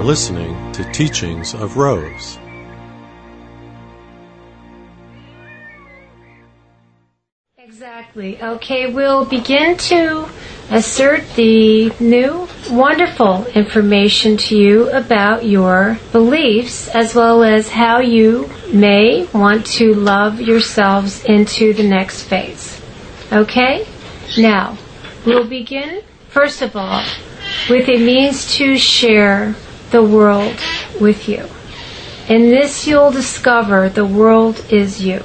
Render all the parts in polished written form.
listening to Teachings of Rose. Exactly. Okay, we'll begin to assert the new, wonderful information to you about your beliefs, as well as how you may want to love yourselves into the next phase. Okay? Now, we'll begin, first of all, with a means to share the world with you. In this you'll discover the world is you.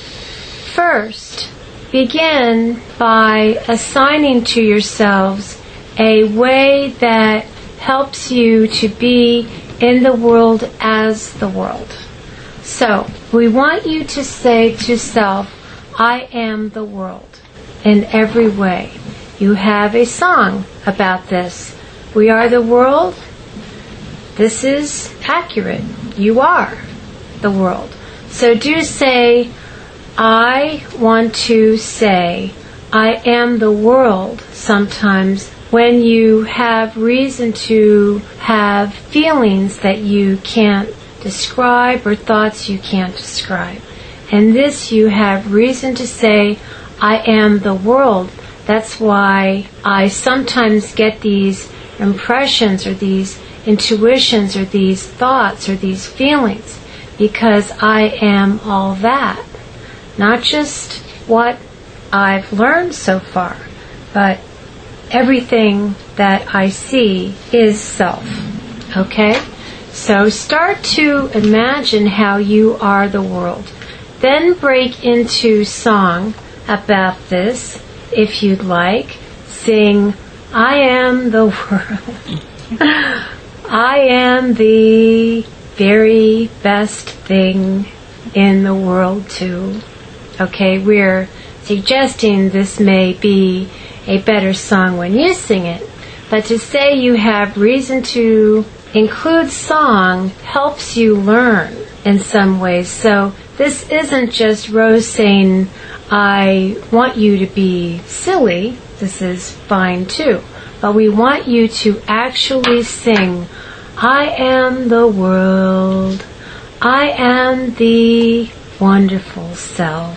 First, begin by assigning to yourselves a way that helps you to be in the world as the world. So, we want you to say to self, I am the world in every way. You have a song about this. We are the world. This is accurate. You are the world. So do say, I want to say, I am the world sometimes when you have reason to have feelings that you can't describe or thoughts you can't describe. And this you have reason to say, I am the world. That's why I sometimes get these impressions or these intuitions or these thoughts or these feelings, because I am all that. Not just what I've learned so far, but everything that I see is self. Okay? So start to imagine how you are the world. Then break into song about this, if you'd like. Sing, I am the world. I am the very best thing in the world too. Okay, we're suggesting this may be a better song when you sing it, but to say you have reason to include song helps you learn in some ways. So this isn't just Rose saying, I want you to be silly. This is fine too. But we want you to actually sing, I am the world. I am the wonderful self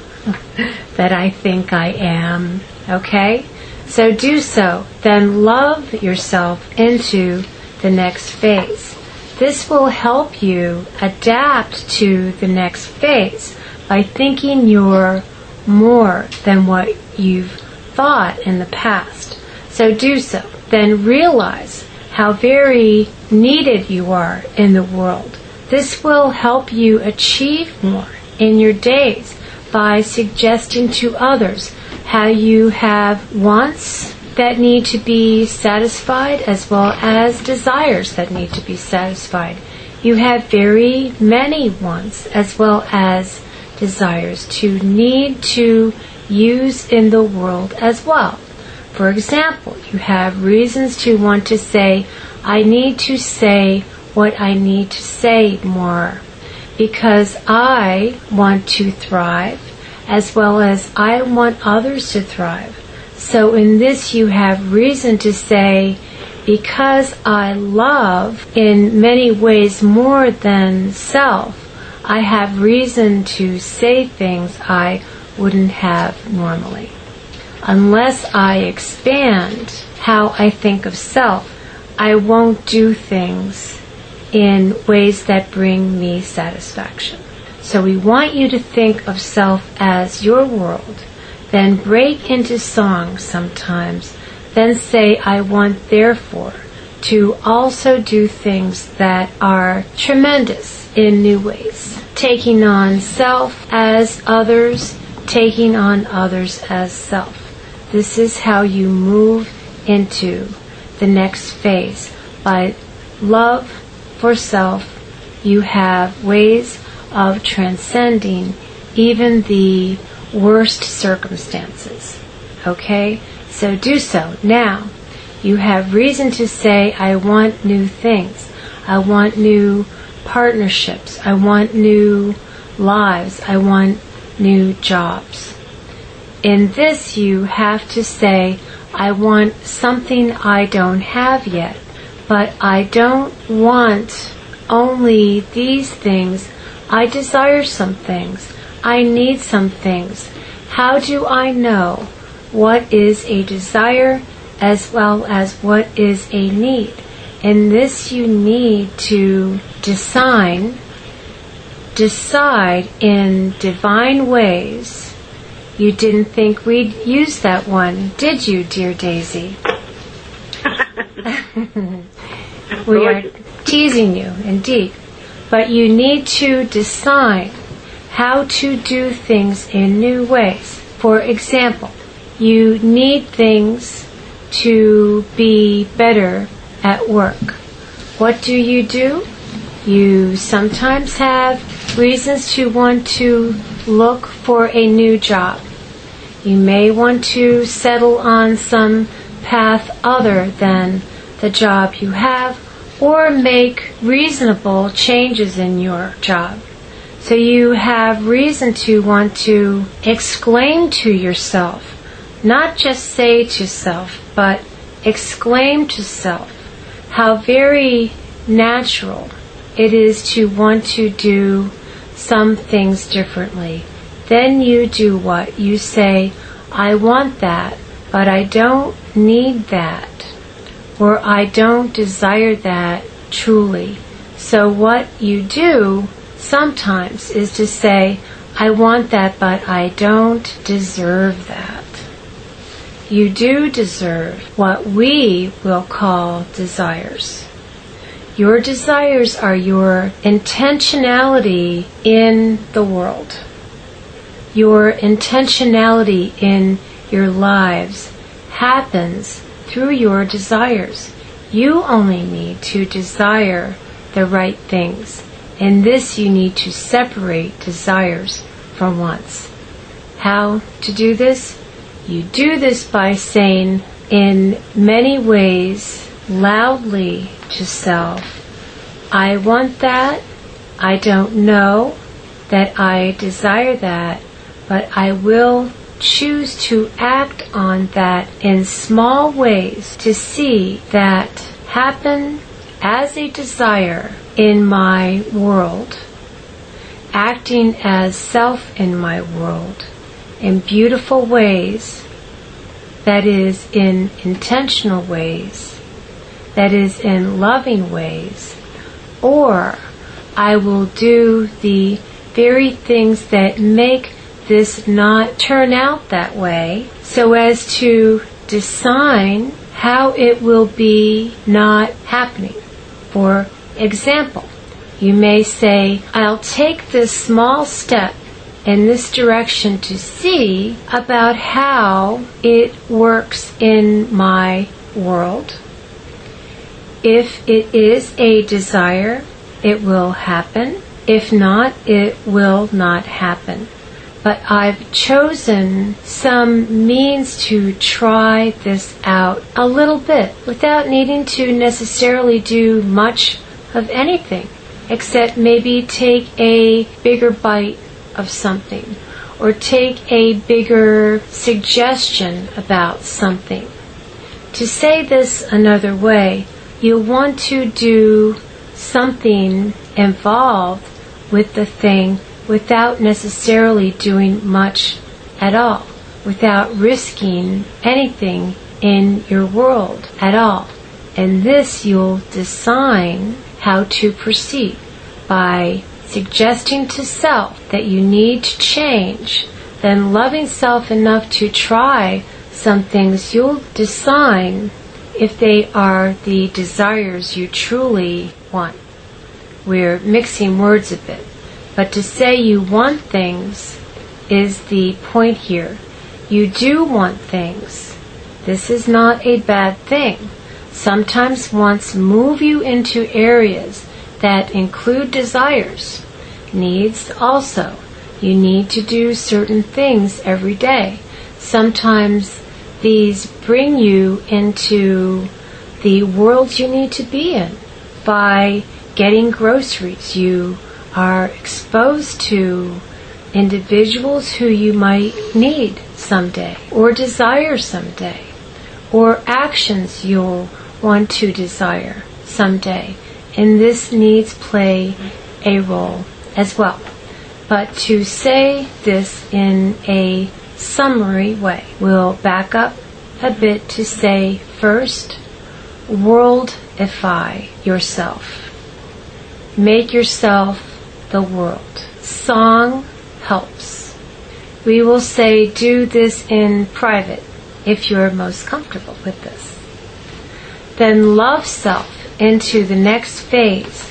that I think I am. Okay? So do so. Then love yourself into the next phase. This will help you adapt to the next phase by thinking you're more than what you've thought in the past. So do so. Then realize how very needed you are in the world. This will help you achieve more in your days by suggesting to others how you have wants that need to be satisfied as well as desires that need to be satisfied. You have very many wants as well as desires to need to use in the world as well. For example, you have reasons to want to say, I need to say what I need to say more, because I want to thrive as well as I want others to thrive. So in this you have reason to say, because I love in many ways more than self, I have reason to say things I wouldn't have normally. Unless I expand how I think of self, I won't do things in ways that bring me satisfaction. So we want you to think of self as your world, then break into song sometimes, then say, I want therefore to also do things that are tremendous in new ways. Taking on self as others, taking on others as self. This is how you move into the next phase. By love for self, you have ways of transcending even the worst circumstances. Okay? So do so. Now, you have reason to say, I want new things. I want new partnerships. I want new lives. I want new jobs. In this, you have to say, I want something I don't have yet, but I don't want only these things. I desire some things. I need some things. How do I know what is a desire as well as what is a need? In this you need to decide in divine ways. You didn't think we'd use that one, did you, dear Daisy? We are teasing you, indeed. But you need to decide how to do things in new ways. For example, you need things to be better at work. What do? You sometimes have reasons to want to look for a new job. You may want to settle on some path other than the job you have, or make reasonable changes in your job. So you have reason to want to exclaim to yourself, not just say to self, but exclaim to self, how very natural it is to want to do some things differently. Then you do what? You say, I want that, but I don't need that, or I don't desire that truly. So what you do sometimes is to say, I want that, but I don't deserve that. You do deserve what we will call desires. Your desires are your intentionality in the world. Your intentionality in your lives happens through your desires. You only need to desire the right things. In this you need to separate desires from wants. How to do this? You do this by saying in many ways loudly to self, I want that, I don't know that I desire that, but I will choose to act on that in small ways to see that happen as a desire in my world, acting as self in my world in beautiful ways, that is in intentional ways, that is in loving ways, or I will do the very things that make this not turn out that way, so as to decide how it will be not happening. For example, you may say, I'll take this small step in this direction to see about how it works in my world. If it is a desire, it will happen. If not, it will not happen. But I've chosen some means to try this out a little bit without needing to necessarily do much of anything, except maybe take a bigger bite of something or take a bigger suggestion about something. To say this another way, you want to do something involved with the thing without necessarily doing much at all, without risking anything in your world at all. And this you'll decide how to proceed by suggesting to self that you need to change, then loving self enough to try some things. You'll decide if they are the desires you truly want. We're mixing words a bit, but to say you want things is the point here. You do want things. This is not a bad thing. Sometimes wants move you into areas that include desires. Needs also. You need to do certain things every day. Sometimes these bring you into the world you need to be in. By getting groceries, you are exposed to individuals who you might need someday or desire someday, or actions you'll want to desire. someday, and this needs play a role as well. But to say this in a summary way, we'll back up a bit to say first, worldify yourself. Make yourself the world. Song helps. We will say do this in private if you're most comfortable with this. Then love self into the next phase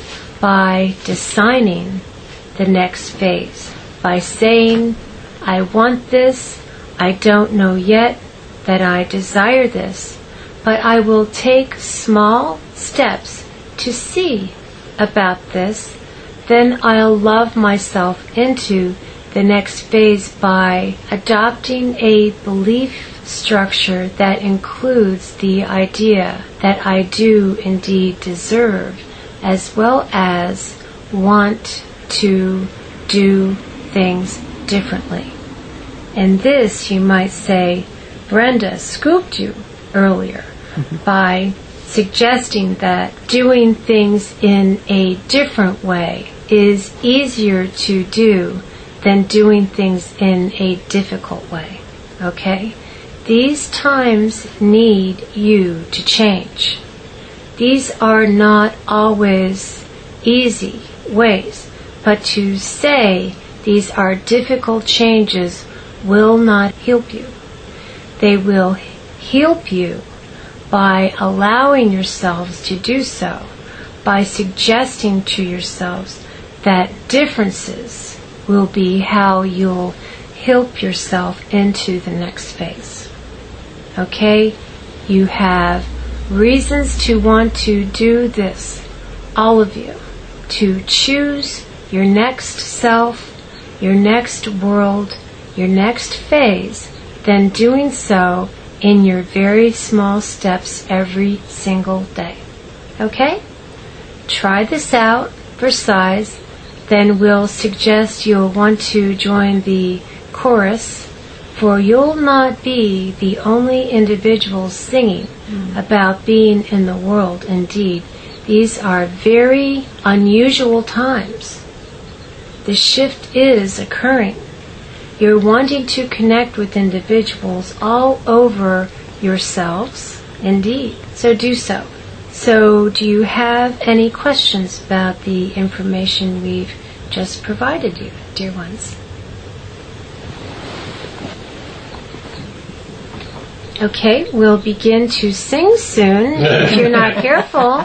by designing the next phase, by saying, I want this, I don't know yet that I desire this, but I will take small steps to see about this, then I'll love myself into the next phase by adopting a belief structure that includes the idea that I do indeed deserve, as well as want to do things differently. And this, you might say, Brenda scooped you earlier by suggesting that doing things in a different way is easier to do than doing things in a difficult way. Okay? These times need you to change. These are not always easy ways, but to say these are difficult changes will not help you. They will help you by allowing yourselves to do so, by suggesting to yourselves that differences will be how you'll help yourself into the next phase. Okay? You have reasons to want to do this, all of you, to choose your next self, your next world, your next phase, then doing so in your very small steps every single day. Okay? Try this out for size, then we'll suggest you'll want to join the chorus, for you'll not be the only individual singing about being in the world. Indeed, these are very unusual times. The shift is occurring. You're wanting to connect with individuals all over yourselves, indeed. So do so. So do you have any questions about the information we've just provided you, dear ones? Okay, we'll begin to sing soon if you're not careful.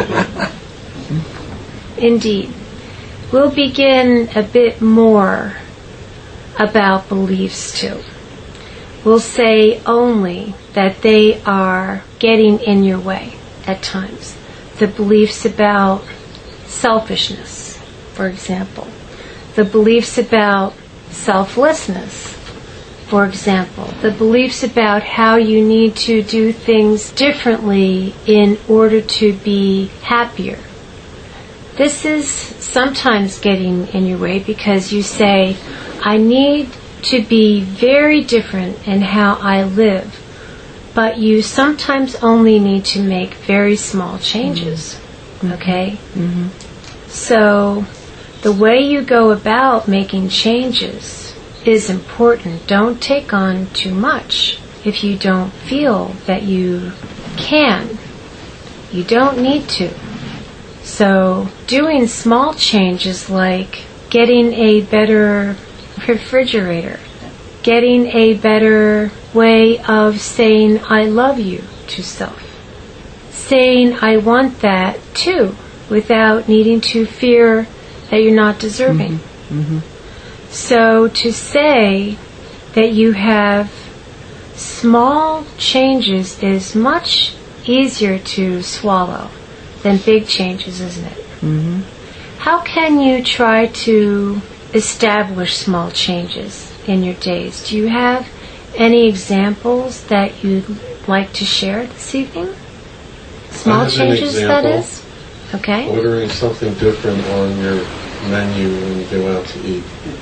Indeed. We'll begin a bit more about beliefs too. We'll say only that they are getting in your way at times. The beliefs about selfishness, for example. The beliefs about selflessness, for example. The beliefs about how you need to do things differently in order to be happier. This is sometimes getting in your way because you say, I need to be very different in how I live, but you sometimes only need to make very small changes. Okay? So the way you go about making changes is important. Don't take on too much if you don't feel that you can. You don't need to. So doing small changes like getting a better refrigerator, getting a better way of saying I love you to self, saying I want that too without needing to fear that you're not deserving. So to say that you have small changes is much easier to swallow than big changes, isn't it? How can you try to establish small changes in your days? Do you have any examples that you'd like to share this evening? Small changes, that is? Okay. Ordering something different on your menu when you go out to eat.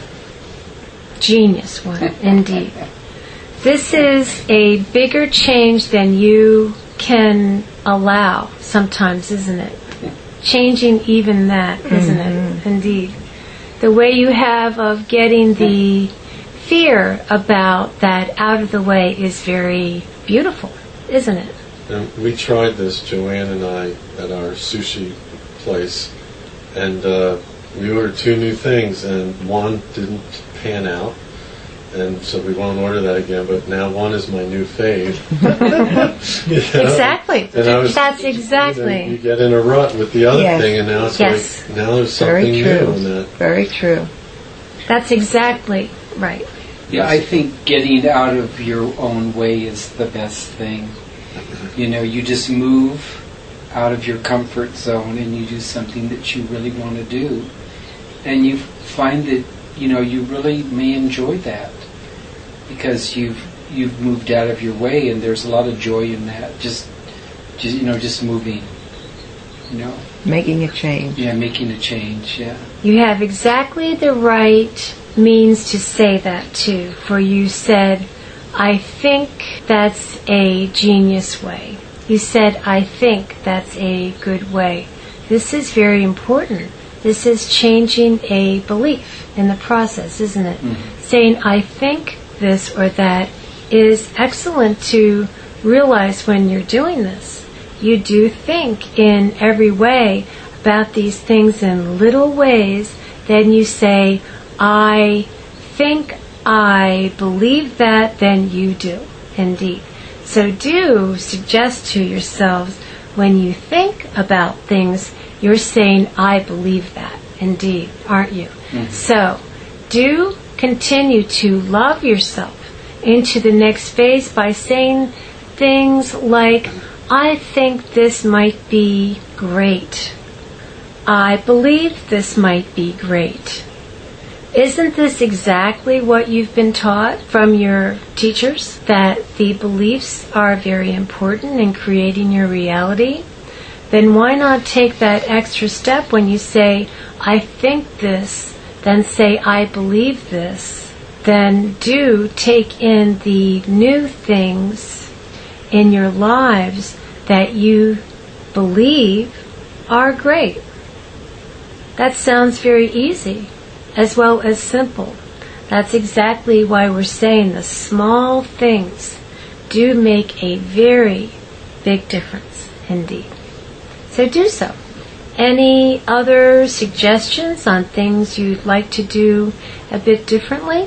Genius one, indeed. This is a bigger change than you can allow sometimes, isn't it? changing even that, isn't it? Indeed. The way you have of getting the fear about that out of the way is very beautiful, isn't it? And we tried this, Joanne and I, at our sushi place, and we ordered 2 new things, and one didn't pan out, and so we won't order that again, but now one is my new fave. You know? Exactly. And That's exactly. You get in a rut with the other thing, and now it's like, now there's something new in that. Very true. That's exactly right. Yeah, I think getting out of your own way is the best thing. You know, you just move out of your comfort zone and you do something that you really want to do. And you find that, you know, you really may enjoy that because you've moved out of your way, and there's a lot of joy in that. Just moving, you know. Making a change. Yeah, making a change, yeah. You have exactly the right means to say that too, for you said, I think that's a genius way. You said, I think that's a good way. This is very important. This is changing a belief in the process, isn't it? Mm-hmm. Saying, I think this or that is excellent to realize when you're doing this. You do think in every way about these things in little ways. Then you say, I think I believe that, then you do, indeed. So do suggest to yourselves, when you think about things, you're saying, I believe that, indeed, aren't you? Mm-hmm. So do continue to love yourself into the next phase by saying things like, I think this might be great. I believe this might be great. Isn't this exactly what you've been taught from your teachers? That the beliefs are very important in creating your reality? Then why not take that extra step when you say, I think this, then say, I believe this. Then do take in the new things in your lives that you believe are great. That sounds very easy, as well as simple. That's exactly why we're saying the small things do make a very big difference indeed. So do so. Any other suggestions on things you'd like to do a bit differently?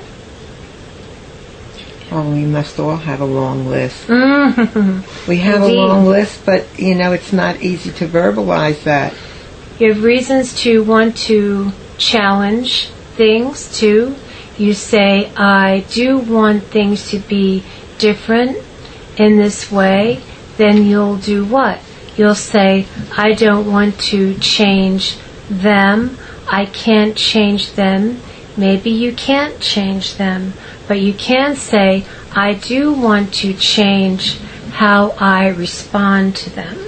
Oh, we must all have a long list. Mm-hmm. We have Indeed. A long list, but, you know, it's not easy to verbalize that. You have reasons to want to challenge things, too. You say, I do want things to be different in this way. Then you'll do what? You'll say, I don't want to change them. I can't change them. Maybe you can't change them. But you can say, I do want to change how I respond to them.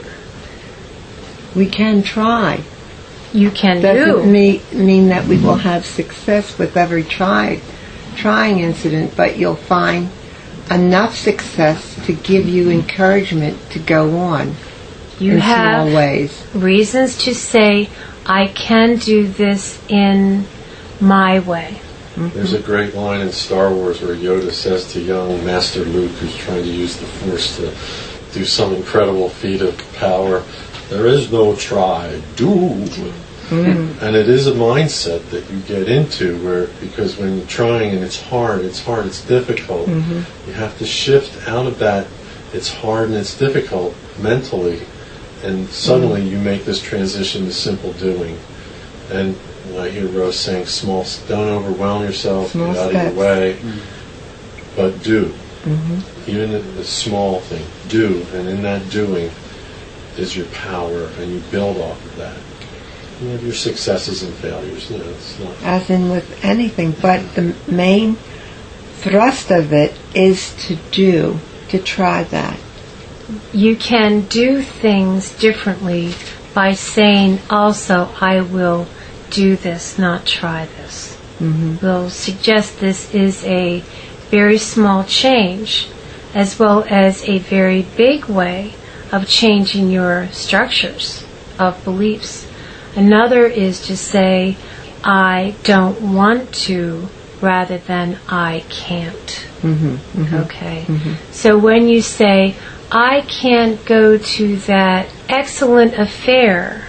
We can try. You can Doesn't mean that we will have success with every trying incident, but you'll find enough success to give you encouragement to go on. You in have small ways. Reasons to say, I can do this in my way. Mm-hmm. There's a great line in Star Wars where Yoda says to young Master Luke, who's trying to use the Force to do some incredible feat of power, there is no try, do. Mm-hmm. And it is a mindset that you get into where, because when you're trying and it's hard, it's difficult, you have to shift out of that, it's hard and it's difficult mentally, and suddenly you make this transition to simple doing. And I hear Rose saying, don't overwhelm yourself, get out of your way, but do. Even the small thing, do, and in that doing is your power, and you build off of that. You have your successes and failures. It's not. As in with anything, but the main thrust of it is to try that. You can do things differently by saying also, I will do this, not try this. We'll suggest this is a very small change, as well as a very big way of changing your structures of beliefs. Another is to say, I don't want to, rather than I can't. Okay? So when you say, I can't go to that excellent affair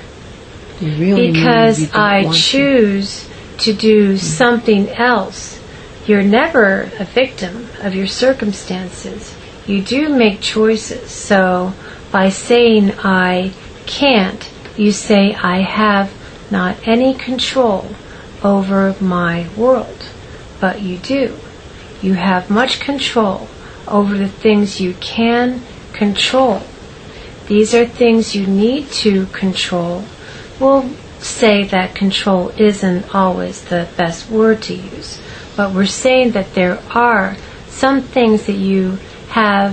because I choose to do something else, you're never a victim of your circumstances. You do make choices. So by saying I can't, you say I have not any control over my world. But you do. You have much control over the things you can control. These are things you need to control. We'll say that control isn't always the best word to use, but we're saying that there are some things that you have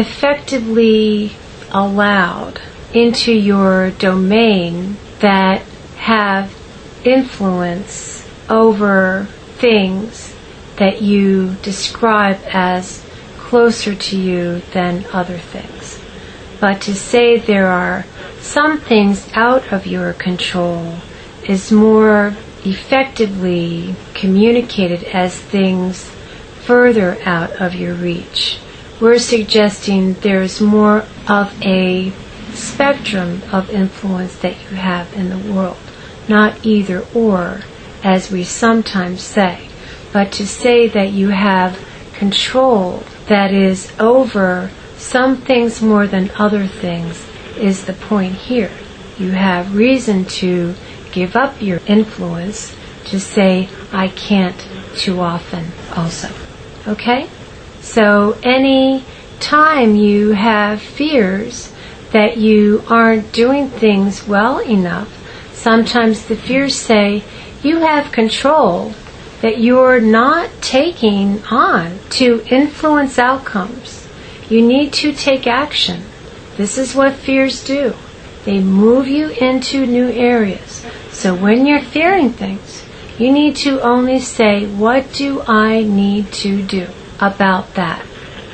effectively allowed into your domain that have influence over things that you describe as closer to you than other things. But to say there are some things out of your control is more effectively communicated as things further out of your reach. We're suggesting there's more of a spectrum of influence that you have in the world, not either or, as we sometimes say, but to say that you have control that is over some things more than other things is the point here. You have reason to give up your influence to say, I can't too often also. Okay? So any time you have fears that you aren't doing things well enough, sometimes the fears say, you have control that you're not taking on to influence outcomes. You need to take action. This is what fears do. They move you into new areas. So when you're fearing things, you need to only say, what do I need to do about that?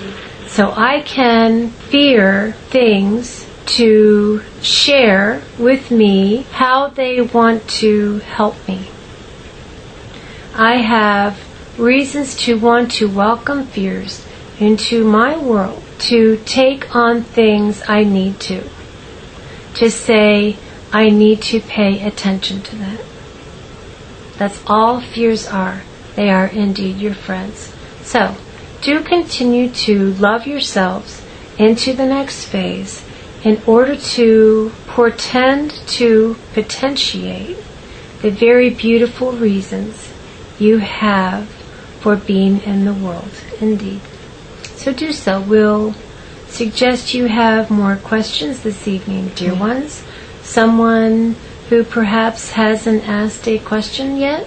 So I can fear things to share with me how they want to help me. I have reasons to want to welcome fears into my world, to take on things I need to say, I need to pay attention to that. That's all fears are. They are indeed your friends. So, do continue to love yourselves into the next phase in order to portend to potentiate the very beautiful reasons you have for being in the world, indeed. So do so. We'll suggest you have more questions this evening, dear ones. Someone who perhaps hasn't asked a question yet?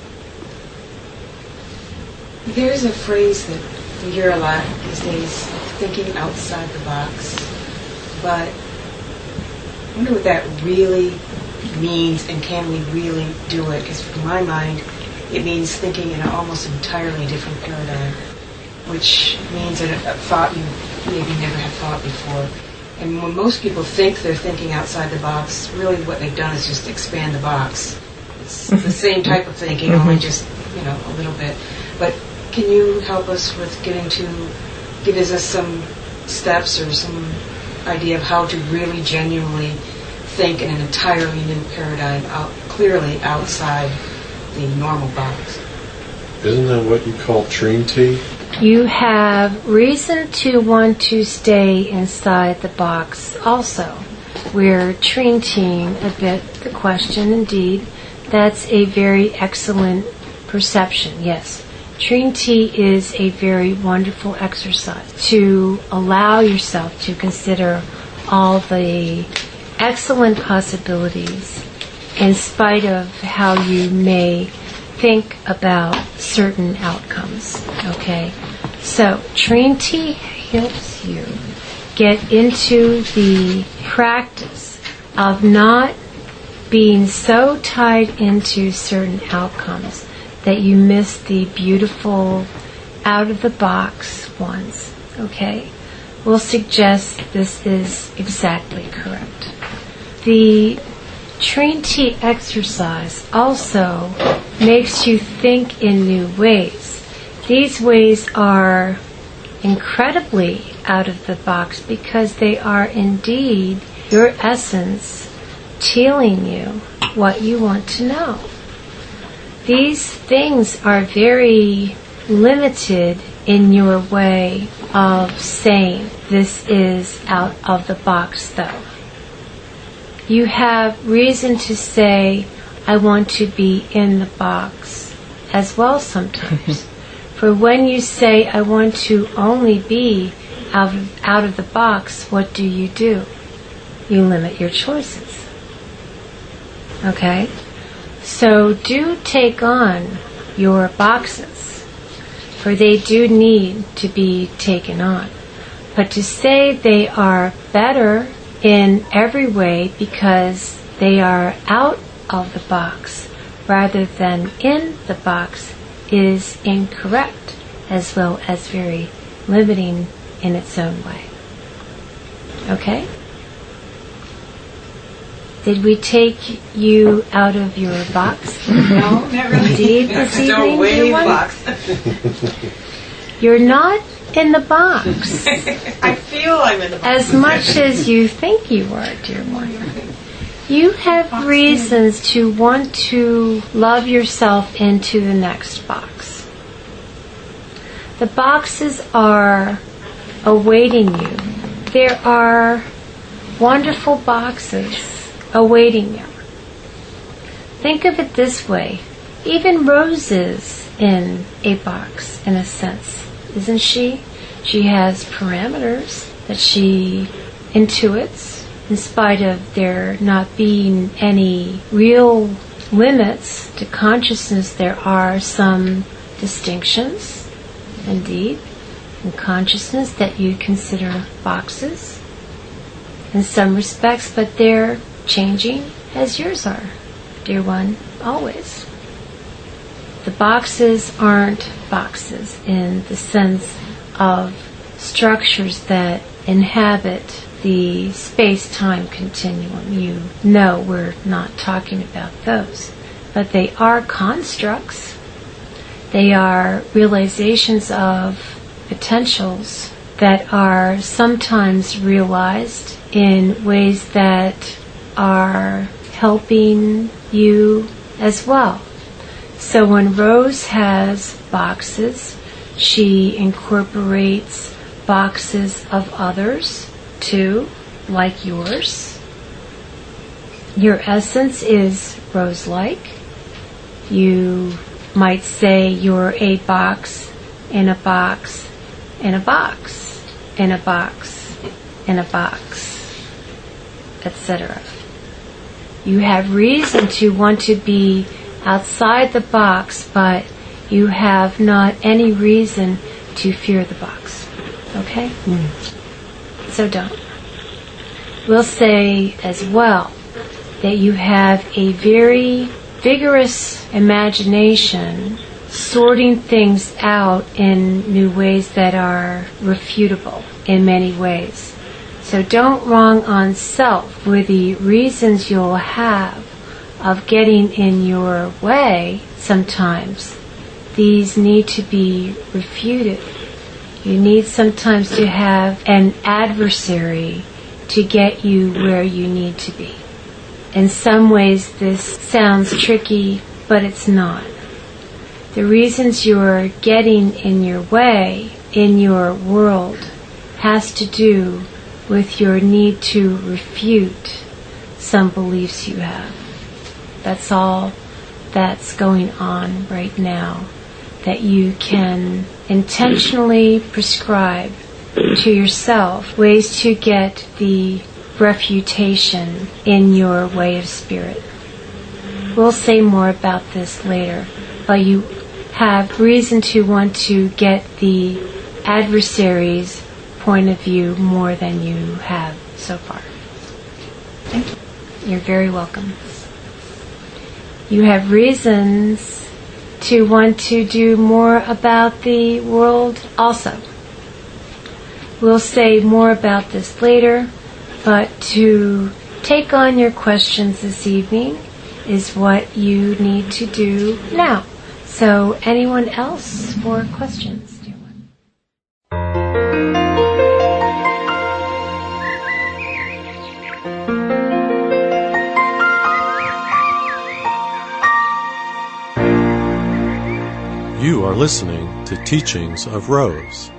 There's a phrase that we hear a lot these days, thinking outside the box. But I wonder what that really means, and can we really do it? Because in my mind, it means thinking in an almost entirely different paradigm, which means a thought you maybe never have thought before. And when most people think they're thinking outside the box, really what they've done is just expand the box. It's the same type of thinking, only just, a little bit. But can you help us with give us some steps or some idea of how to really genuinely think in an entirely new paradigm, clearly outside the normal box? Isn't that what you call Trinity? You have reason to want to stay inside the box also. We're Trinity-ing a bit the question, indeed. That's a very excellent perception, yes. Trinity is a very wonderful exercise to allow yourself to consider all the excellent possibilities in spite of how you may think about certain outcomes. Okay? So, Trinity helps you get into the practice of not being so tied into certain outcomes that you miss the beautiful, out-of-the-box ones. Okay? We'll suggest this is exactly correct. The Trinity exercise also makes you think in new ways. These ways are incredibly out of the box because they are indeed your essence telling you what you want to know. These things are very limited in your way of saying this is out of the box though. You have reason to say, I want to be in the box as well sometimes. For when you say, I want to only be out of the box, what do? You limit your choices. Okay? So do take on your boxes, for they do need to be taken on. But to say they are better in every way because they are out of the box rather than in the box is incorrect, as well as very limiting in its own way. Okay? Did we take you out of your box? No, not really. Indeed, this Still evening, way dear in the one? box. You're not in the box I feel I'm in the box. as much as you think you are, dear one. You have reasons to want to love yourself into the next box. The boxes are awaiting you. There are wonderful boxes awaiting you. Think of it this way. Even Rose is in a box, in a sense, isn't she? She has parameters that she intuits, in spite of there not being any real limits to consciousness. There are some distinctions, indeed, in consciousness that you consider boxes in some respects, but they're changing as yours are, dear one, always. The boxes aren't boxes in the sense of structures that inhabit the space-time continuum. You know we're not talking about those. But they are constructs. They are realizations of potentials that are sometimes realized in ways that are helping you as well. So when Rose has boxes, she incorporates boxes of others too, like yours. Your essence is Rose-like. You might say you're a box in a box in a box in a box in a box, etc. You have reason to want to be outside the box, but you have not any reason to fear the box. Okay? So don't. We'll say as well that you have a very vigorous imagination sorting things out in new ways that are refutable in many ways. So don't wrong on self with the reasons you'll have of getting in your way sometimes. These need to be refuted. You need sometimes to have an adversary to get you where you need to be. In some ways this sounds tricky, but it's not. The reasons you're getting in your way in your world has to do with your need to refute some beliefs you have. That's all that's going on right now, that you can intentionally prescribe to yourself ways to get the refutation in your way of spirit. We'll say more about this later, but you have reason to want to get the adversary's point of view more than you have so far. Thank you. You're very welcome. You have reasons to want to do more about the world also. We'll say more about this later, but to take on your questions this evening is what you need to do now. So anyone else for questions, dear one? You are listening to Teachings of Rose.